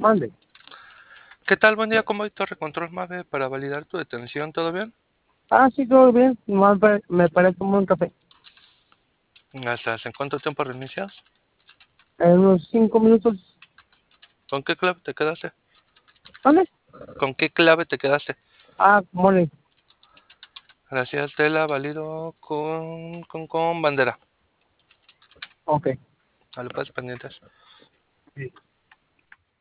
Mande. ¿Qué tal? Buen día, ¿cómo hay Torre Control Mave para validar tu detención? ¿Todo bien? Ah, sí, todo bien. Nomás me paré a tomar un café. Gracias. ¿En cuánto tiempo reinicias? En unos 5 minutos. ¿Con qué clave te quedaste? ¿Dónde? ¿Con qué clave te quedaste? Ah, mole. Gracias, te la valido con bandera. Ok. A los pendientes. Sí.